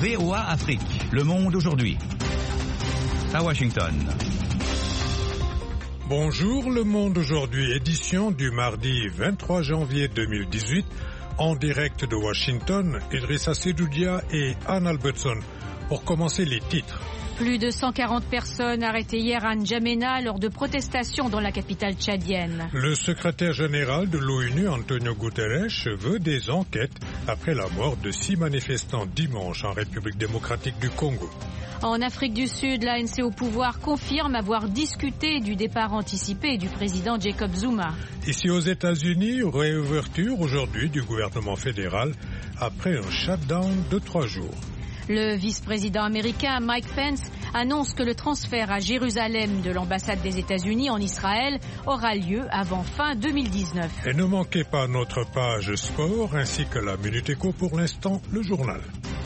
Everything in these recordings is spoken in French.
VOA Afrique. Le monde aujourd'hui. À Washington. Bonjour, Le Monde aujourd'hui, édition du mardi 23 janvier 2018, en direct de Washington, Idrissa Sedoudia et Anne Albertson. Pour commencer, les titres. Plus de 140 personnes arrêtées hier à N'Djamena lors de protestations dans la capitale tchadienne. Le secrétaire général de l'ONU, Antonio Guterres, veut des enquêtes après la mort de 6 manifestants dimanche en République démocratique du Congo. En Afrique du Sud, l'ANC au pouvoir confirme avoir discuté du départ anticipé du président Jacob Zuma. Ici aux États-Unis, réouverture aujourd'hui du gouvernement fédéral après un shutdown de 3 jours. Le vice-président américain Mike Pence annonce que le transfert à Jérusalem de l'ambassade des États-Unis en Israël aura lieu avant fin 2019. Et ne manquez pas notre page sport ainsi que la Minute Éco, pour l'instant, le journal.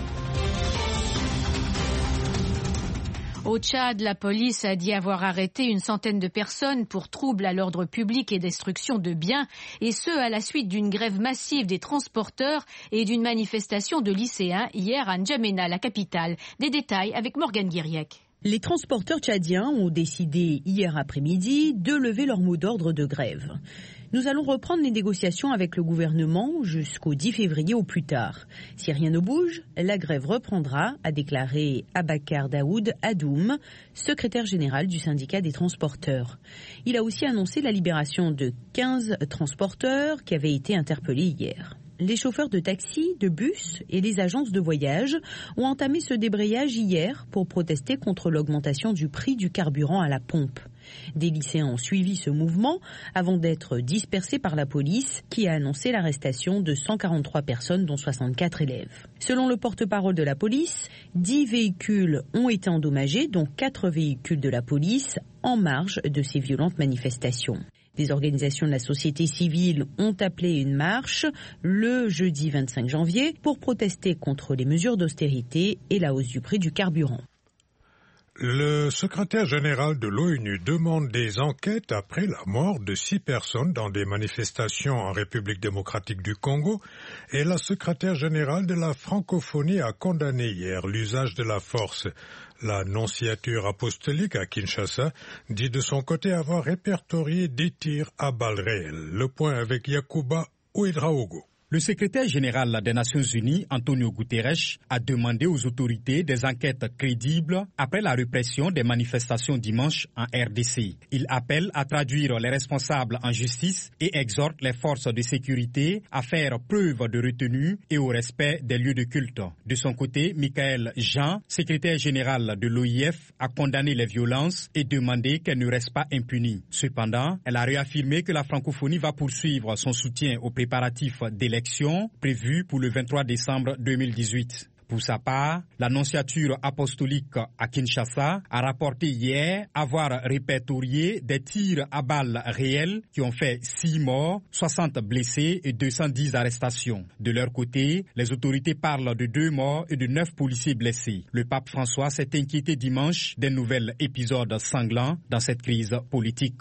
Au Tchad, la police a dit avoir arrêté une centaine de personnes pour troubles à l'ordre public et destruction de biens, et ce à la suite d'une grève massive des transporteurs et d'une manifestation de lycéens hier à N'Djamena, la capitale. Des détails avec Morgane Guiriec. Les transporteurs tchadiens ont décidé hier après-midi de lever leur mot d'ordre de grève. Nous allons reprendre les négociations avec le gouvernement jusqu'au 10 février au plus tard. Si rien ne bouge, la grève reprendra, a déclaré Abakar Daoud Adoum, secrétaire général du syndicat des transporteurs. Il a aussi annoncé la libération de 15 transporteurs qui avaient été interpellés hier. Les chauffeurs de taxi, de bus et les agences de voyage ont entamé ce débrayage hier pour protester contre l'augmentation du prix du carburant à la pompe. Des lycéens ont suivi ce mouvement avant d'être dispersés par la police qui a annoncé l'arrestation de 143 personnes dont 64 élèves. Selon le porte-parole de la police, 10 véhicules ont été endommagés, dont 4 véhicules de la police en marge de ces violentes manifestations. Des organisations de la société civile ont appelé une marche le jeudi 25 janvier pour protester contre les mesures d'austérité et la hausse du prix du carburant. Le secrétaire général de l'ONU demande des enquêtes après la mort de 6 personnes dans des manifestations en République démocratique du Congo, et la secrétaire générale de la francophonie a condamné hier l'usage de la force. La nonciature apostolique à Kinshasa dit de son côté avoir répertorié des tirs à balles réelles. Le point avec Yacouba Ouedraogo. Le secrétaire général des Nations Unies, Antonio Guterres, a demandé aux autorités des enquêtes crédibles après la répression des manifestations dimanche en RDC. Il appelle à traduire les responsables en justice et exhorte les forces de sécurité à faire preuve de retenue et au respect des lieux de culte. De son côté, Michael Jean, secrétaire général de l'OIF, a condamné les violences et demandé qu'elles ne restent pas impunies. Cependant, elle a réaffirmé que la francophonie va poursuivre son soutien aux préparatifs d'élections prévues pour le 23 décembre 2018. Pour sa part, la nonciature apostolique à Kinshasa a rapporté hier avoir répertorié des tirs à balles réelles qui ont fait 6 morts, 60 blessés et 210 arrestations. De leur côté, les autorités parlent de 2 morts et de 9 policiers blessés. Le pape François s'est inquiété dimanche d'un nouvel épisode sanglant dans cette crise politique.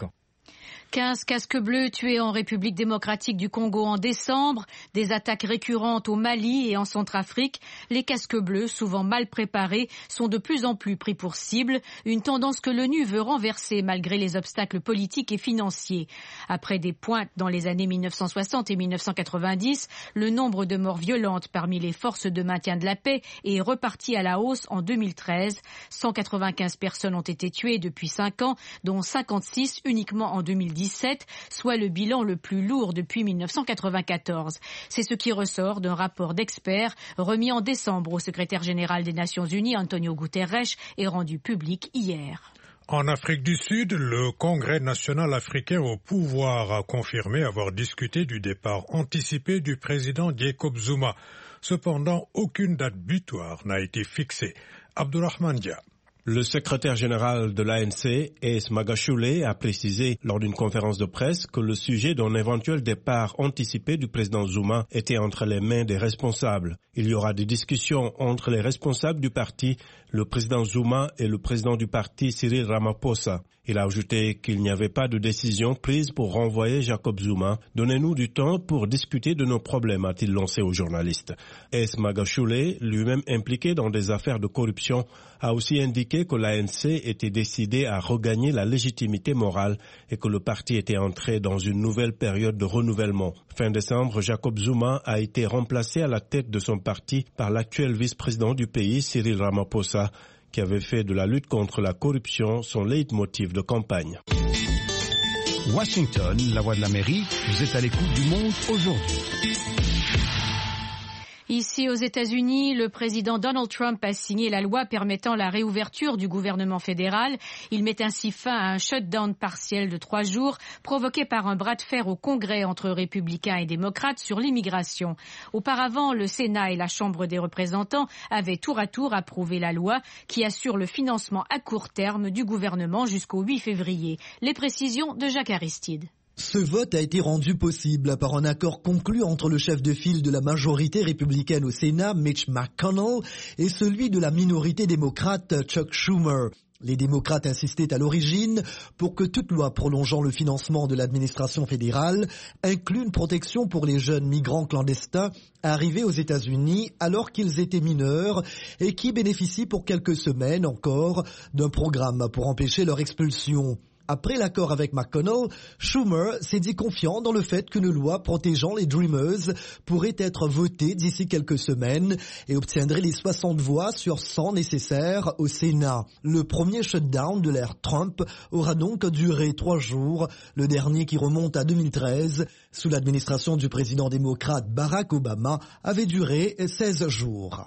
15 casques bleus tués en République démocratique du Congo en décembre, des attaques récurrentes au Mali et en Centrafrique. Les casques bleus, souvent mal préparés, sont de plus en plus pris pour cible, une tendance que l'ONU veut renverser malgré les obstacles politiques et financiers. Après des pointes dans les années 1960 et 1990, le nombre de morts violentes parmi les forces de maintien de la paix est reparti à la hausse en 2013. 195 personnes ont été tuées depuis 5 ans, dont 56 uniquement en 2017, soit le bilan le plus lourd depuis 1994. C'est ce qui ressort d'un rapport d'experts remis en décembre au secrétaire général des Nations Unies, Antonio Guterres, et rendu public hier. En Afrique du Sud, le Congrès national africain au pouvoir a confirmé avoir discuté du départ anticipé du président Jacob Zuma. Cependant, aucune date butoir n'a été fixée. Abdourahmane Dia. Le secrétaire général de l'ANC, Es Magashule, a précisé lors d'une conférence de presse que le sujet d'un éventuel départ anticipé du président Zuma était entre les mains des responsables. Il y aura des discussions entre les responsables du parti, le président Zuma et le président du parti, Cyril Ramaphosa. Il a ajouté qu'il n'y avait pas de décision prise pour renvoyer Jacob Zuma. Donnez-nous du temps pour discuter de nos problèmes, a-t-il lancé aux journalistes. Es Magashule, lui-même impliqué dans des affaires de corruption, a aussi indiqué que l'ANC était décidé à regagner la légitimité morale et que le parti était entré dans une nouvelle période de renouvellement. Fin décembre, Jacob Zuma a été remplacé à la tête de son parti par l'actuel vice-président du pays, Cyril Ramaphosa, qui avait fait de la lutte contre la corruption son leitmotiv de campagne. Washington, la voix de l'Amérique, vous êtes à l'écoute du monde aujourd'hui. Ici aux États-Unis, le président Donald Trump a signé la loi permettant la réouverture du gouvernement fédéral. Il met ainsi fin à un shutdown partiel de 3 jours provoqué par un bras de fer au Congrès entre républicains et démocrates sur l'immigration. Auparavant, le Sénat et la Chambre des représentants avaient tour à tour approuvé la loi qui assure le financement à court terme du gouvernement jusqu'au 8 février. Les précisions de Jacques Aristide. Ce vote a été rendu possible par un accord conclu entre le chef de file de la majorité républicaine au Sénat, Mitch McConnell, et celui de la minorité démocrate, Chuck Schumer. Les démocrates insistaient à l'origine pour que toute loi prolongeant le financement de l'administration fédérale inclue une protection pour les jeunes migrants clandestins arrivés aux États-Unis alors qu'ils étaient mineurs et qui bénéficient pour quelques semaines encore d'un programme pour empêcher leur expulsion. Après l'accord avec McConnell, Schumer s'est dit confiant dans le fait qu'une loi protégeant les Dreamers pourrait être votée d'ici quelques semaines et obtiendrait les 60 voix sur 100 nécessaires au Sénat. Le premier shutdown de l'ère Trump aura donc duré 3 jours, le dernier qui remonte à 2013, sous l'administration du président démocrate Barack Obama, avait duré 16 jours.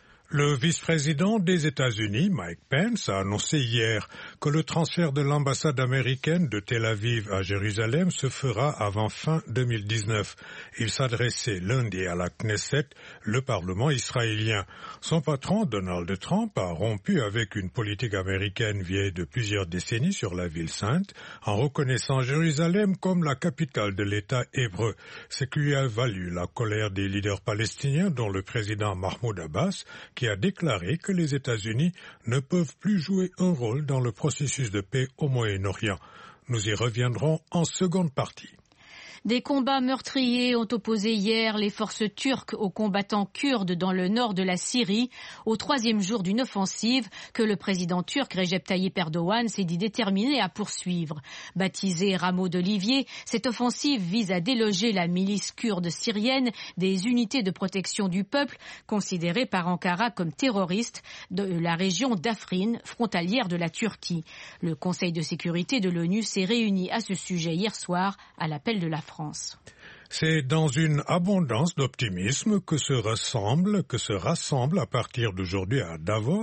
Le vice-président des États-Unis, Mike Pence, a annoncé hier que le transfert de l'ambassade américaine de Tel Aviv à Jérusalem se fera avant fin 2019. Il s'adressait lundi à la Knesset, le Parlement israélien. Son patron, Donald Trump, a rompu avec une politique américaine vieille de plusieurs décennies sur la ville sainte, en reconnaissant Jérusalem comme la capitale de l'État hébreu. Ce qui lui a valu la colère des leaders palestiniens, dont le président Mahmoud Abbas, qui a déclaré que les États-Unis ne peuvent plus jouer un rôle dans le processus de paix au Moyen-Orient. Nous y reviendrons en seconde partie. Des combats meurtriers ont opposé hier les forces turques aux combattants kurdes dans le nord de la Syrie, au 3e jour d'une offensive que le président turc Recep Tayyip Erdogan s'est dit déterminé à poursuivre. Baptisée Rameau d'Olivier, cette offensive vise à déloger la milice kurde syrienne des unités de protection du peuple, considérées par Ankara comme terroristes, de la région d'Afrin, frontalière de la Turquie. Le Conseil de sécurité de l'ONU s'est réuni à ce sujet hier soir à l'appel de la France. C'est dans une abondance d'optimisme que se rassemble à partir d'aujourd'hui à Davos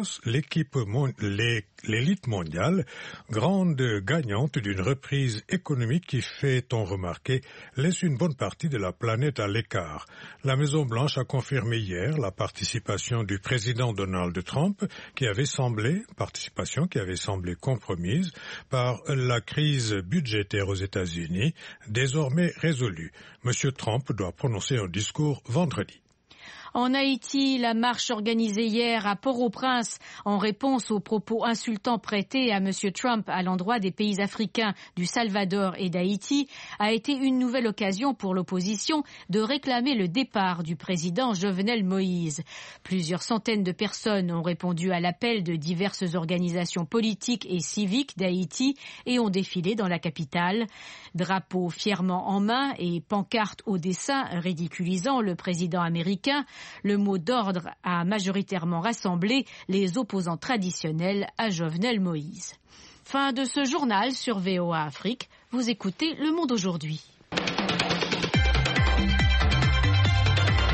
l'élite mondiale, grande gagnante d'une reprise économique qui, fait-on remarquer, laisse une bonne partie de la planète à l'écart. La Maison-Blanche a confirmé hier la participation du président Donald Trump, participation qui avait semblé compromise par la crise budgétaire aux États-Unis, désormais résolue. M. Trump doit prononcer un discours vendredi. En Haïti, la marche organisée hier à Port-au-Prince en réponse aux propos insultants prêtés à M. Trump à l'endroit des pays africains du Salvador et d'Haïti a été une nouvelle occasion pour l'opposition de réclamer le départ du président Jovenel Moïse. Plusieurs centaines de personnes ont répondu à l'appel de diverses organisations politiques et civiques d'Haïti et ont défilé dans la capitale. Drapeaux fièrement en main et pancartes au dessin ridiculisant le président américain, le mot d'ordre a majoritairement rassemblé les opposants traditionnels à Jovenel Moïse. Fin de ce journal sur VOA Afrique. Vous écoutez Le Monde aujourd'hui.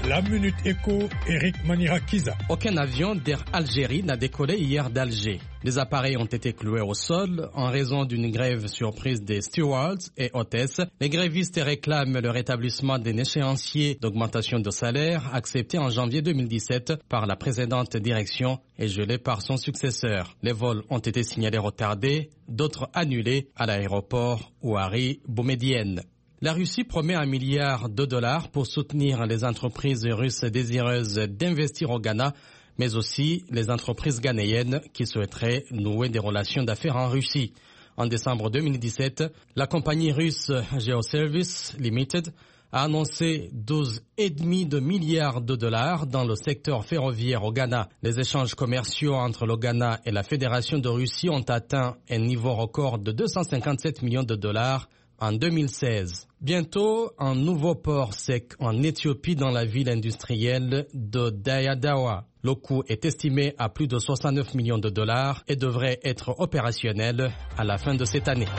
La Minute Éco, Eric Manirakiza. Aucun avion d'Air Algérie n'a décollé hier d'Alger. Les appareils ont été cloués au sol en raison d'une grève surprise des stewards et hôtesses. Les grévistes réclament le rétablissement d'un échéancier d'augmentation de salaire accepté en janvier 2017 par la précédente direction et gelé par son successeur. Les vols ont été signalés retardés, d'autres annulés à l'aéroport Ouari Boumedienne. La Russie promet $1 milliard pour soutenir les entreprises russes désireuses d'investir au Ghana, mais aussi les entreprises ghanéennes qui souhaiteraient nouer des relations d'affaires en Russie. En décembre 2017, la compagnie russe Geoservice Limited a annoncé $12,5 milliards dans le secteur ferroviaire au Ghana. Les échanges commerciaux entre le Ghana et la Fédération de Russie ont atteint un niveau record de $257 millions en 2016. Bientôt, un nouveau port sec en Éthiopie dans la ville industrielle de Dayadawa. Le coût est estimé à plus de $69 millions et devrait être opérationnel à la fin de cette année.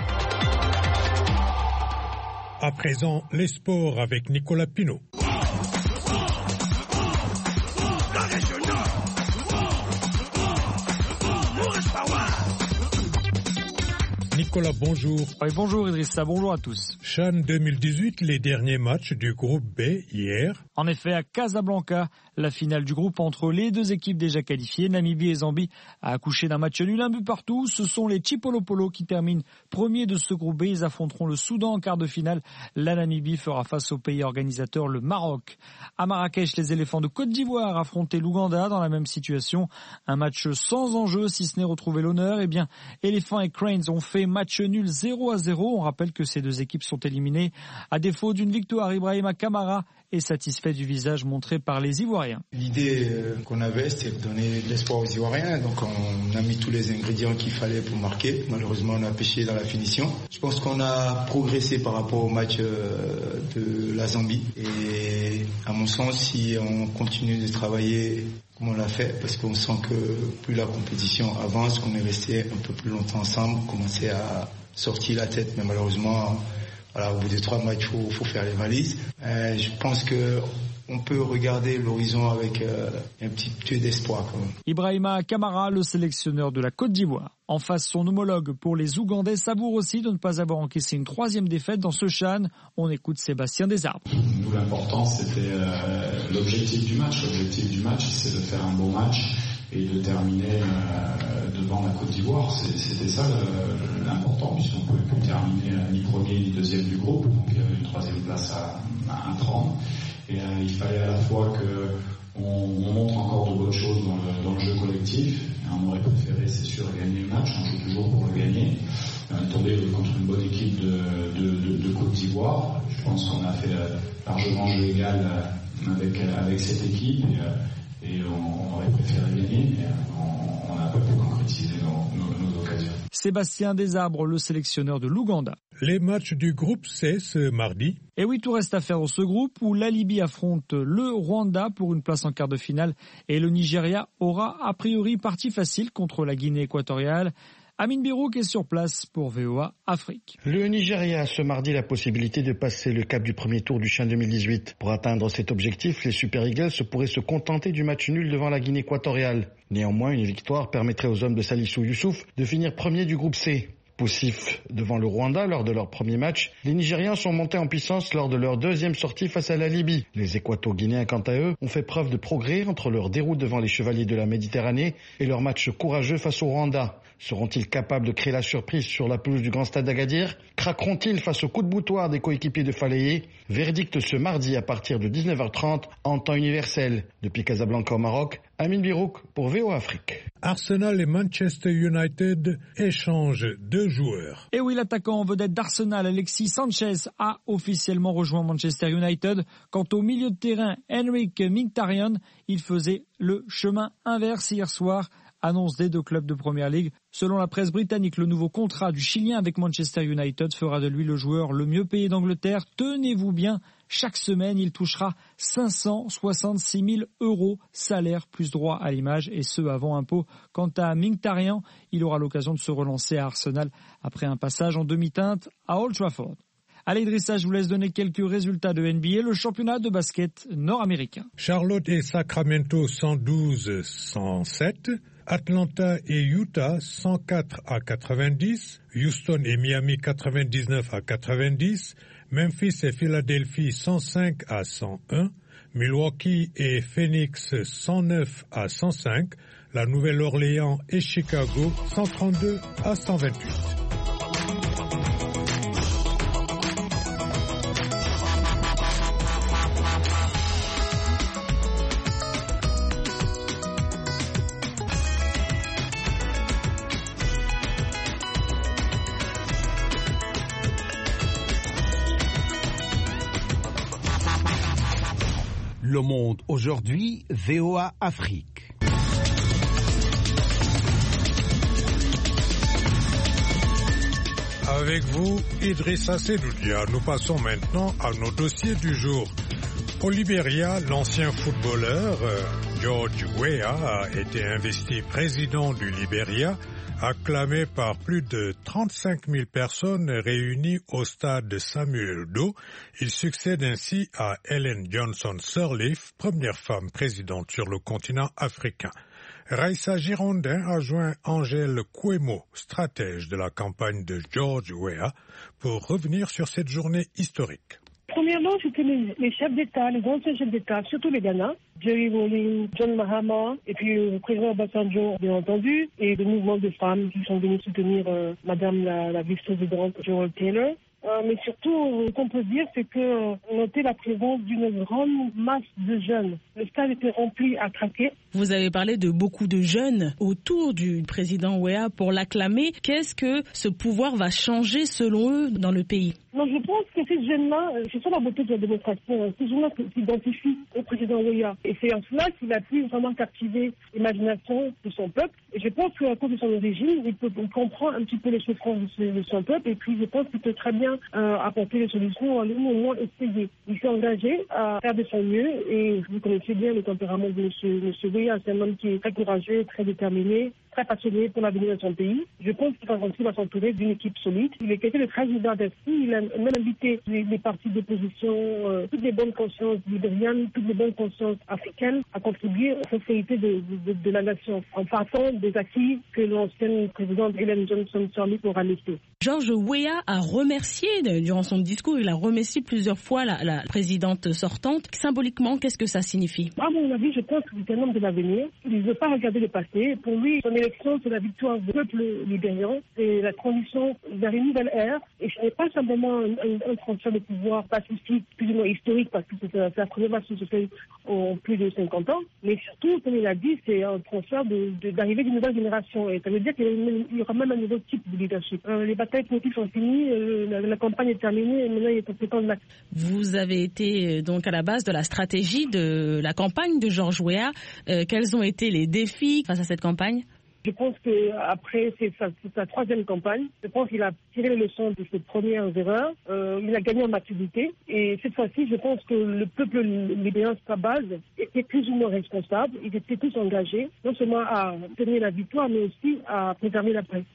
À présent, les sports avec Nicolas Pinault. Nicolas, bonjour. Oui, bonjour Idrissa, bonjour à tous. CHAN 2018, les derniers matchs du groupe B hier. En effet, à Casablanca, la finale du groupe entre les deux équipes déjà qualifiées, Namibie et Zambie, a accouché d'un match nul, 1 but partout. Ce sont les Chipolopolo qui terminent premiers de ce groupe B. Ils affronteront le Soudan en quart de finale. La Namibie fera face au pays organisateur, le Maroc. À Marrakech, les éléphants de Côte d'Ivoire affrontaient l'Ouganda dans la même situation. Un match sans enjeu, si ce n'est retrouver l'honneur. Eh bien, Éléphants et Cranes ont fait match nul 0-0. On rappelle que ces deux équipes sont éliminées. À défaut d'une victoire, Ibrahima Kamara est satisfait du visage montré par les Ivoiriens. L'idée qu'on avait, c'était de donner de l'espoir aux Ivoiriens. Donc on a mis tous les ingrédients qu'il fallait pour marquer. Malheureusement, on a péché dans la finition. Je pense qu'on a progressé par rapport au match de la Zambie. Et à mon sens, si on continue de travailler comme on l'a fait, parce qu'on sent que plus la compétition avance, qu'on est resté un peu plus longtemps ensemble, on commençait à sortir la tête. Mais malheureusement, voilà, au bout de 3 matchs, faut faire les valises. Je pense que on peut regarder l'horizon avec un petit peu d'espoir quand même. Ibrahima Kamara, le sélectionneur de la Côte d'Ivoire. En face, son homologue pour les Ougandais savoure aussi de ne pas avoir encaissé une 3e défaite dans ce CHAN. On écoute Sébastien Desarbres. Nous, l'important, c'était l'objectif du match. L'objectif du match, c'est de faire un beau match et de terminer devant la Côte d'Ivoire. C'était ça l'important, puisqu'on ne pouvait plus terminer ni premier ni deuxième du groupe. Donc il y avait une 3e place à prendre. Et il fallait à la fois qu'on montre encore de bonnes choses dans le jeu collectif. Et on aurait préféré, c'est sûr, gagner le match. On joue toujours pour le gagner. On est tombé contre une bonne équipe de Côte d'Ivoire. Je pense qu'on a fait largement jeu égal avec cette équipe. Et on aurait préféré gagner, mais on n'a pas pu concrétiser nos occasions. Sébastien Desarbres, le sélectionneur de l'Ouganda. Les matchs du groupe C ce mardi. Et oui, tout reste à faire dans ce groupe où la Libye affronte le Rwanda pour une place en quart de finale et le Nigeria aura a priori partie facile contre la Guinée équatoriale. Amine Birouk est sur place pour VOA Afrique. Le Nigeria a ce mardi la possibilité de passer le cap du premier tour du CHAN 2018. Pour atteindre cet objectif, les Super Eagles pourraient se contenter du match nul devant la Guinée équatoriale. Néanmoins, une victoire permettrait aux hommes de Salissou Youssouf de finir premier du groupe C. Poussifs devant le Rwanda lors de leur premier match, les Nigériens sont montés en puissance lors de leur 2e sortie face à la Libye. Les Équato-Guinéens, quant à eux, ont fait preuve de progrès entre leur déroute devant les Chevaliers de la Méditerranée et leur match courageux face au Rwanda. Seront-ils capables de créer la surprise sur la pelouse du Grand Stade d'Agadir? Craqueront-ils face au coup de boutoir des coéquipiers de Faléé? Verdict ce mardi à partir de 19h30 en temps universel. Depuis Casablanca au Maroc, Amine Birouk pour VOA Afrique. Arsenal et Manchester United échangent 2 joueurs. Et oui, l'attaquant en vedette d'Arsenal, Alexis Sanchez, a officiellement rejoint Manchester United. Quant au milieu de terrain, Henrik Mkhitaryan, il faisait le chemin inverse hier soir. Annonce des 2 clubs de Première Ligue. Selon la presse britannique, le nouveau contrat du Chilien avec Manchester United fera de lui le joueur le mieux payé d'Angleterre. Tenez-vous bien, chaque semaine, il touchera 566 000 €, salaire plus droit à l'image, et ce avant impôt. Quant à Mkhitaryan, il aura l'occasion de se relancer à Arsenal après un passage en demi-teinte à Old Trafford. Allez Idrissa, je vous laisse donner quelques résultats de NBA, le championnat de basket nord-américain. Charlotte et Sacramento 112-107. Atlanta et Utah 104-90, Houston et Miami 99-90, Memphis et Philadelphie 105-101, Milwaukee et Phoenix 109-105, la Nouvelle-Orléans et Chicago 132-128. Le Monde aujourd'hui, VOA Afrique. Avec vous, Idrissa Sedoudia. Nous passons maintenant à nos dossiers du jour. Au Libéria, l'ancien footballeur George Weah a été investi président du Libéria, acclamé par plus de 35 000 personnes réunies au stade Samuel Doe. Il succède ainsi à Ellen Johnson Sirleaf, première femme présidente sur le continent africain. Raissa Girondin a joint Angèle Kouemo, stratège de la campagne de George Weah, pour revenir sur cette journée historique. Premièrement, c'était les chefs d'État, les anciens chefs d'État, surtout les Ghana, Jerry Rawlings, John Mahama, et puis le président Obasanjo, bien entendu, et le mouvement de femmes qui sont venus soutenir Madame la vice-présidente Joel Taylor. Mais surtout, ce qu'on peut dire, c'est que noter la présence d'une grande masse de jeunes. Le stade était rempli à craquer. Vous avez parlé de beaucoup de jeunes autour du président Weah pour l'acclamer. Qu'est-ce que ce pouvoir va changer selon eux dans le pays? Non, je pense que ces jeunes-là, c'est ça la beauté de la démocratie, ces jeunes-là s'identifient au président Weah. Et c'est en cela qu'il a pu vraiment captiver l'imagination de son peuple. Et je pense qu'à cause de son origine, il comprend un petit peu les souffrances de son peuple. Et puis je pense qu'il peut très bien apporter des solutions, au moins essayer. Il s'est engagé à faire de son mieux. Et vous connaissez bien le tempérament de M. Weah. C'est un homme qui est très courageux, très déterminé, très passionné pour l'avenir de son pays. Je pense qu'il va s'entourer d'une équipe solide. Il est quelqu'un de très ouvert d'esprit. Il a même invité les partis d'opposition, toutes les bonnes consciences libériennes, toutes les bonnes consciences africaines à contribuer à la prospérité de la nation en partant des acquis que l'ancienne présidente Ellen Johnson Sirleaf aura laissés. George Weah a remercié, durant son discours, il a remercié plusieurs fois la présidente sortante. Symboliquement, qu'est-ce que ça signifie? À mon avis, je pense que c'est un homme de l'avenir. Il ne veut pas regarder le passé. Pour lui, son élection, c'est la victoire du peuple libérien. C'est la transition vers une nouvelle ère. Et ce n'est pas simplement un transfert de pouvoir pacifique, plus ou moins historique, parce que c'est la première fois que se fait en plus de 50 ans. Mais surtout, comme il a dit, c'est un transfert d'arrivée d'une nouvelle génération. Et ça veut dire qu'il y aura même un nouveau type de leadership. Les batailles politiques sont finies, la campagne est terminée, et maintenant il est temps de l'acte. Vous avez été donc à la base de la stratégie de la campagne de George Weah. Quels ont été les défis face à cette campagne? Je pense qu'après, c'est sa troisième campagne. Je pense qu'il a tiré les leçons de ses premières erreurs. Il a gagné en maturité. Et cette fois-ci, je pense que le peuple libérien, sa base, était plus ou moins responsable. Ils étaient tous engagés, non seulement à obtenir la victoire, mais aussi à préserver la paix.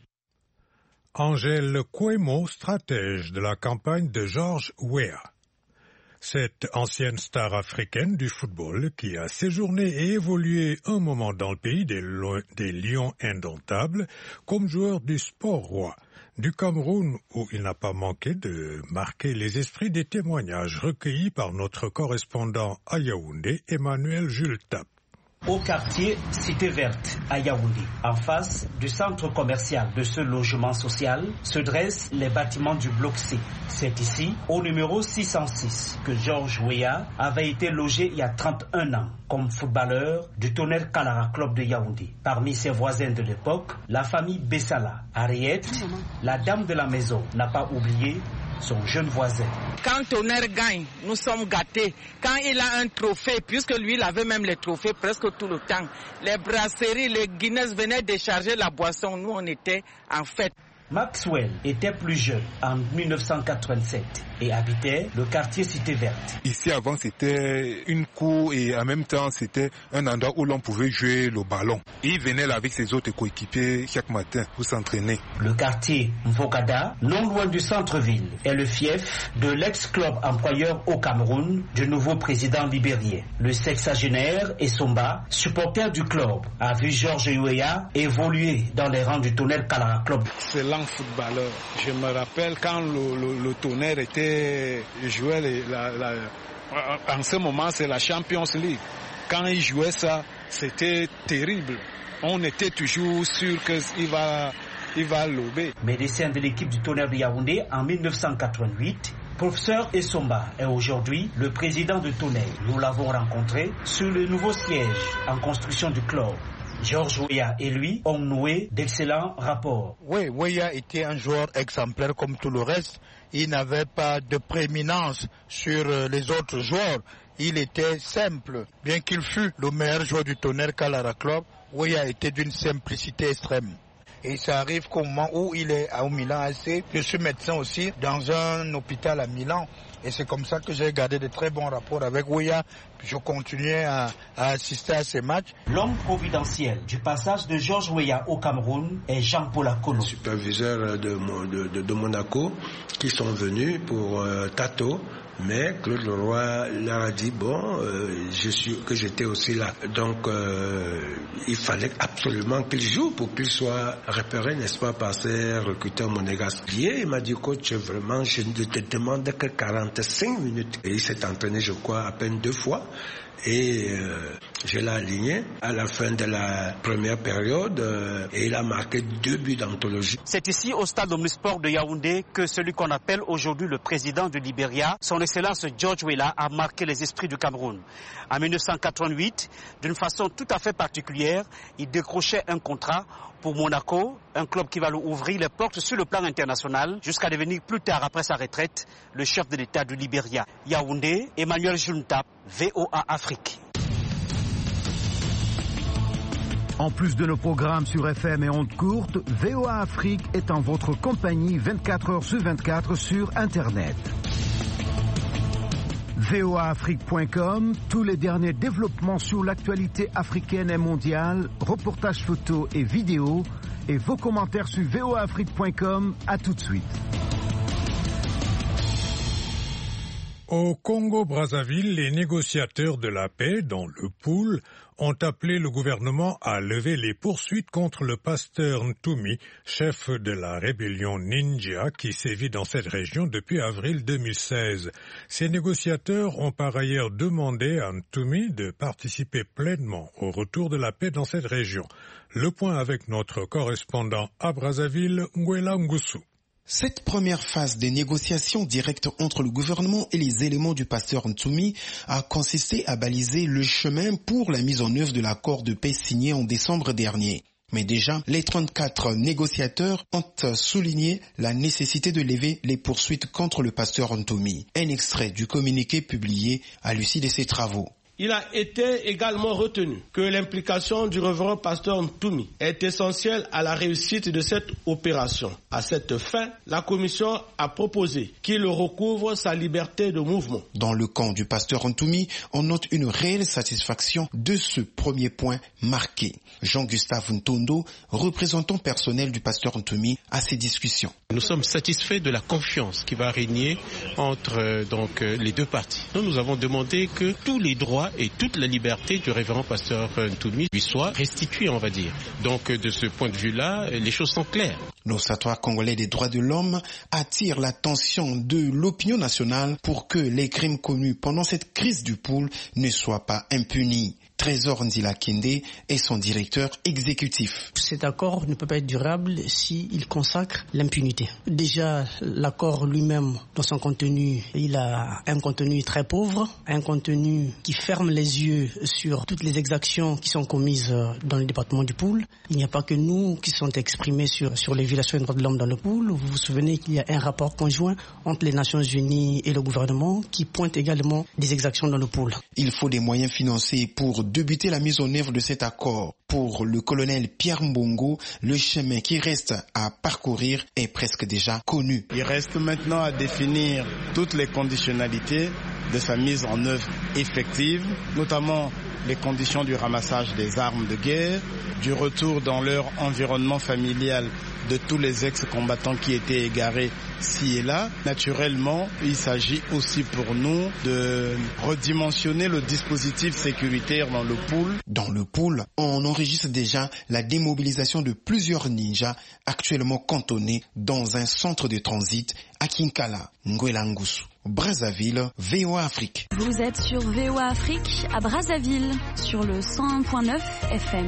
Angèle Kouemo, stratège de la campagne de George Weah. Cette ancienne star africaine du football qui a séjourné et évolué un moment dans le pays des Lions indomptables comme joueur du Sport Roi du Cameroun, où il n'a pas manqué de marquer les esprits des témoignages recueillis par notre correspondant à Yaoundé, Emmanuel Jules Tap. Au quartier Cité Verte, à Yaoundé, en face du centre commercial de ce logement social, se dressent les bâtiments du bloc C. C'est ici, au numéro 606, que George Weah avait été logé il y a 31 ans, comme footballeur du Tonnerre Kalara Club de Yaoundé. Parmi ses voisins de l'époque, la famille Bessala, Ariette, la dame de la maison, n'a pas oublié son jeune voisin. Quand Tonnerre gagne, nous sommes gâtés. Quand il a un trophée, puisque lui, il avait même les trophées presque tout le temps, les brasseries, les Guinness venaient décharger la boisson. Nous, on était en fête. Maxwell était plus jeune en 1987. et habitait le quartier Cité Verte. Ici avant c'était une cour et en même temps c'était un endroit où l'on pouvait jouer le ballon. Il venait là avec ses autres coéquipiers chaque matin pour s'entraîner. Le quartier Mvokada, non loin du centre-ville, est le fief de l'ex-club employeur au Cameroun du nouveau président libérien. Le sexagénaire Essomba, supporter du club, a vu Georges Weah évoluer dans les rangs du Tonnerre Kalara Club. Excellent footballeur. Je me rappelle quand le Tonnerre jouait en ce moment c'est la Champions League. Quand il jouait ça, c'était terrible. On était toujours sûr qu'il va lober. Médecin de l'équipe du Tonnerre de Yaoundé en 1988, professeur Essomba est aujourd'hui le président de Tonnerre. Nous l'avons rencontré sur le nouveau siège en construction du club. Georges Weah et lui ont noué d'excellents rapports. Oui, Weah était un joueur exemplaire comme tout le reste. Il n'avait pas de prééminence sur les autres joueurs. Il était simple. Bien qu'il fût le meilleur joueur du Tonnerre Kalara Club, Weah était d'une simplicité extrême. Et ça arrive qu'au moment où il est au Milan AC, je suis médecin aussi dans un hôpital à Milan. Et c'est comme ça que j'ai gardé de très bons rapports avec Weah. Je continuais à assister à ces matchs. L'homme providentiel du passage de Georges Weah au Cameroun est Jean-Paul Akolo. Superviseur de Monaco qui sont venus pour Tato. Mais Claude Leroy leur a dit que j'étais aussi là. Donc il fallait absolument qu'il joue pour qu'il soit repéré, n'est-ce pas, par ces recruteurs monégasques. Il m'a dit, coach, vraiment, je ne te demande que 45 minutes. Et il s'est entraîné, je crois, à peine 2 fois. Et je l'ai aligné à la fin de la première période et il a marqué 2 buts d'anthologie. C'est ici au stade Omnisport de Yaoundé que celui qu'on appelle aujourd'hui le président du Libéria, son excellence George Weah, a marqué les esprits du Cameroun. En 1988, d'une façon tout à fait particulière, il décrochait un contrat pour Monaco, un club qui va lui ouvrir les portes sur le plan international jusqu'à devenir plus tard, après sa retraite, le chef de l'État du Libéria. Yaoundé, Emmanuel Juntap, VOA Afrique. En plus de nos programmes sur FM et ondes courtes, VOA Afrique est en votre compagnie 24 heures sur 24 sur Internet. voaafrique.com, tous les derniers développements sur l'actualité africaine et mondiale, reportages photos et vidéos, et vos commentaires sur voaafrique.com. À tout de suite. Au Congo-Brazzaville, les négociateurs de la paix, dont le Pool, ont appelé le gouvernement à lever les poursuites contre le pasteur Ntoumi, chef de la rébellion Ninja qui sévit dans cette région depuis avril 2016. Ces négociateurs ont par ailleurs demandé à Ntoumi de participer pleinement au retour de la paix dans cette région. Le point avec notre correspondant à Brazzaville, Nguela Ngusu. Cette première phase des négociations directes entre le gouvernement et les éléments du pasteur Ntoumi a consisté à baliser le chemin pour la mise en œuvre de l'accord de paix signé en décembre dernier. Mais déjà, les 34 négociateurs ont souligné la nécessité de lever les poursuites contre le pasteur Ntoumi. Un extrait du communiqué publié à l'issue de ces travaux. Il a été également retenu que l'implication du révérend pasteur Ntoumi est essentielle à la réussite de cette opération. À cette fin, la commission a proposé qu'il recouvre sa liberté de mouvement. Dans le camp du pasteur Ntoumi, on note une réelle satisfaction de ce premier point marqué. Jean-Gustave Ntondo, représentant personnel du pasteur Ntoumi, à ces discussions. Nous sommes satisfaits de la confiance qui va régner entre les deux parties. Nous avons demandé que tous les droits et toute la liberté du révérend pasteur Ntoumi lui soient restitués, on va dire. Donc de ce point de vue-là, les choses sont claires. L'Observatoire congolais des droits de l'homme attire l'attention de l'opinion nationale pour que les crimes commis pendant cette crise du Pool ne soient pas impunis. Trésor Ndila Kende est son directeur exécutif. Cet accord ne peut pas être durable s'il consacre l'impunité. Déjà, l'accord lui-même, dans son contenu, il a un contenu très pauvre, un contenu qui ferme les yeux sur toutes les exactions qui sont commises dans le département du Pool. Il n'y a pas que nous qui sont exprimés sur les violations des droits de l'homme dans le Pool. Vous vous souvenez qu'il y a un rapport conjoint entre les Nations Unies et le gouvernement qui pointe également des exactions dans le Pool. Il faut des moyens financiers pour pour débuter la mise en œuvre de cet accord. Pour le colonel Pierre Mbongo, le chemin qui reste à parcourir est presque déjà connu. Il reste maintenant à définir toutes les conditionnalités de sa mise en œuvre effective, notamment les conditions du ramassage des armes de guerre, du retour dans leur environnement familial de tous les ex-combattants qui étaient égarés ci et là. Naturellement, il s'agit aussi pour nous de redimensionner le dispositif sécuritaire dans le pool. Dans le pool, on enregistre déjà la démobilisation de plusieurs ninjas actuellement cantonnés dans un centre de transit à Kinkala, Ngwelangusu. Brazzaville, VOA Afrique. Vous êtes sur VOA Afrique à Brazzaville, sur le 101.9 FM.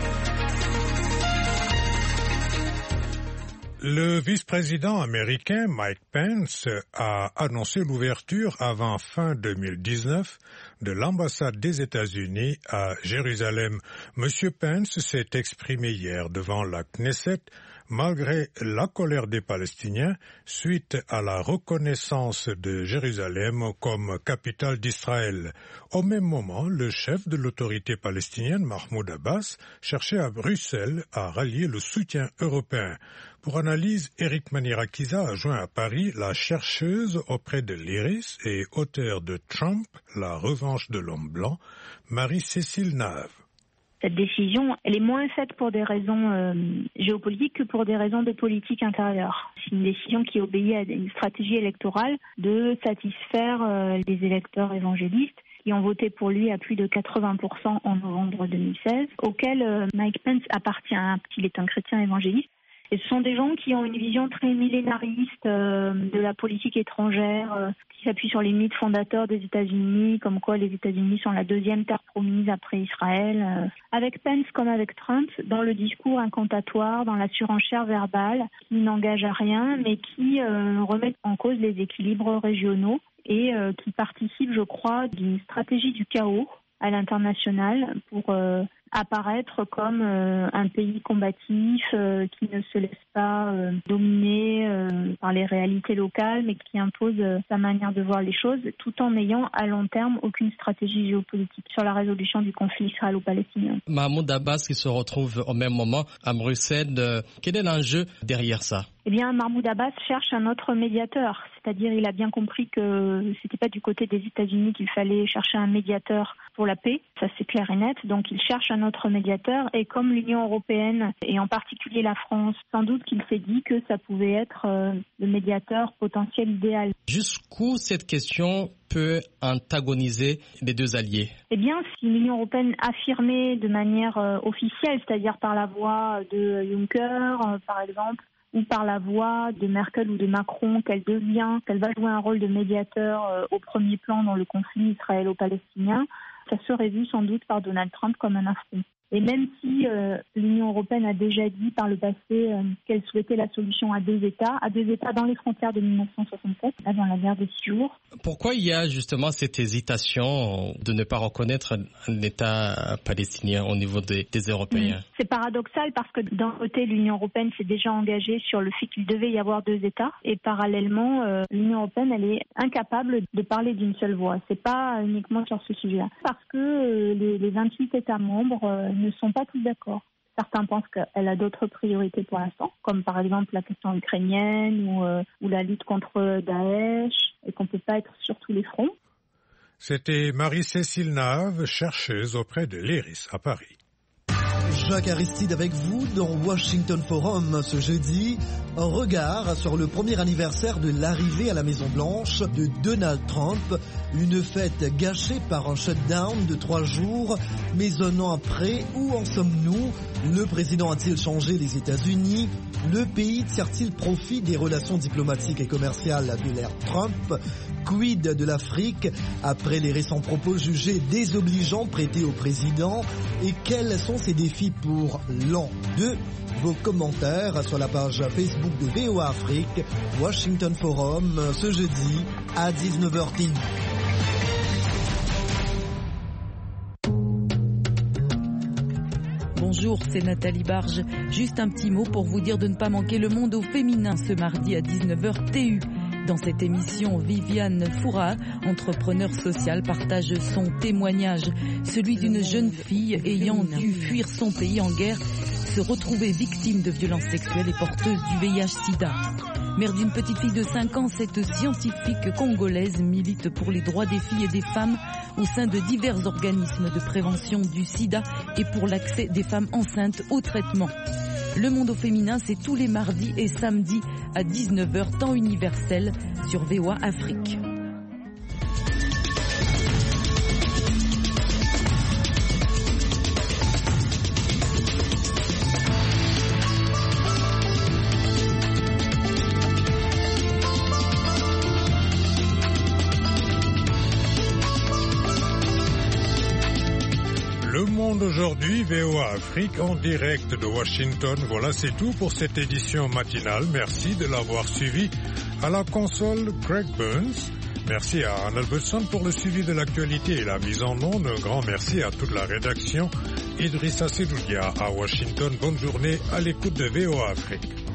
Le vice-président américain Mike Pence a annoncé l'ouverture avant fin 2019 de l'ambassade des États-Unis à Jérusalem. Monsieur Pence s'est exprimé hier devant la Knesset malgré la colère des Palestiniens suite à la reconnaissance de Jérusalem comme capitale d'Israël. Au même moment, le chef de l'autorité palestinienne, Mahmoud Abbas, cherchait à Bruxelles à rallier le soutien européen. Pour analyse, Eric Manirakiza a joint à Paris la chercheuse auprès de l'IRIS et auteure de Trump, la revanche de l'homme blanc, Marie-Cécile Nave. Cette décision, elle est moins faite pour des raisons géopolitiques que pour des raisons de politique intérieure. C'est une décision qui obéit à une stratégie électorale de satisfaire les électeurs évangélistes qui ont voté pour lui à plus de 80% en novembre 2016, auquel Mike Pence appartient, qu'il est un chrétien évangéliste. Et ce sont des gens qui ont une vision très millénariste de la politique étrangère, qui s'appuie sur les mythes fondateurs des États-Unis, comme quoi les États-Unis sont la deuxième terre promise après Israël. Avec Pence comme avec Trump, dans le discours incantatoire, dans la surenchère verbale, qui n'engage à rien, mais qui remet en cause les équilibres régionaux et qui participe, je crois, d'une stratégie du chaos à l'international pour apparaître comme un pays combatif qui ne se laisse pas dominer par les réalités locales, mais qui impose sa manière de voir les choses, tout en n'ayant à long terme aucune stratégie géopolitique sur la résolution du conflit israélo-palestinien. Mahmoud Abbas qui se retrouve au même moment à Bruxelles, quel est l'enjeu derrière ça? Eh bien, Mahmoud Abbas cherche un autre médiateur, c'est-à-dire il a bien compris que c'était pas du côté des États-Unis qu'il fallait chercher un médiateur pour la paix, ça c'est clair et net, donc il cherche un autre médiateur et comme l'Union européenne et en particulier la France, sans doute qu'il s'est dit que ça pouvait être le médiateur potentiel idéal. Jusqu'où cette question peut antagoniser les deux alliés? Eh bien, si l'Union européenne affirmait de manière officielle, c'est-à-dire par la voix de Juncker, par exemple, ou par la voix de Merkel ou de Macron, qu'elle va jouer un rôle de médiateur au premier plan dans le conflit israélo-palestinien, ça serait vu sans doute par Donald Trump comme un affront. Et même si l'Union européenne a déjà dit par le passé qu'elle souhaitait la solution à deux États dans les frontières de 1967, dans la guerre des 6 jours. Pourquoi il y a justement cette hésitation de ne pas reconnaître l'État palestinien au niveau des Européens? C'est paradoxal parce que d'un côté, l'Union européenne s'est déjà engagée sur le fait qu'il devait y avoir deux États et parallèlement, l'Union européenne, elle est incapable de parler d'une seule voix. C'est pas uniquement sur ce sujet-là. Parce que les 28 États membres ne sont pas tous d'accord. Certains pensent qu'elle a d'autres priorités pour l'instant, comme par exemple la question ukrainienne ou la lutte contre Daesh, et qu'on ne peut pas être sur tous les fronts. C'était Marie-Cécile Nave, chercheuse auprès de l'IRIS à Paris. Jacques Aristide avec vous dans Washington Forum ce jeudi. Un regard sur le premier anniversaire de l'arrivée à la Maison-Blanche de Donald Trump. Une fête gâchée par un shutdown de 3 jours. Mais un an après, où en sommes-nous? Le président a-t-il changé les États-Unis? Le pays tire-t-il profit des relations diplomatiques et commerciales de l'ère Trump? Quid de l'Afrique après les récents propos jugés désobligeants prêtés au président? Et quels sont ses défis pour l'an 2? Vos commentaires sur la page Facebook de VOA Afrique, Washington Forum, ce jeudi à 19h10. Bonjour, c'est Nathalie Barge. Juste un petit mot pour vous dire de ne pas manquer Le Monde au féminin ce mardi à 19h TU. Dans cette émission, Viviane Foura, entrepreneur social, partage son témoignage, celui d'une jeune fille ayant dû fuir son pays en guerre, se retrouver victime de violences sexuelles et porteuse du VIH-Sida. Mère d'une petite fille de 5 ans, cette scientifique congolaise milite pour les droits des filles et des femmes au sein de divers organismes de prévention du sida et pour l'accès des femmes enceintes au traitement. Le Monde au féminin, c'est tous les mardis et samedis à 19h, temps universel, sur VOA Afrique. Le Monde aujourd'hui, VOA Afrique en direct de Washington. Voilà, c'est tout pour cette édition matinale. Merci de l'avoir suivi. À la console, Craig Burns. Merci à Anne Albertson pour le suivi de l'actualité et la mise en onde. Un grand merci à toute la rédaction. Idrissa Sedoudia à Washington. Bonne journée à l'écoute de VOA Afrique.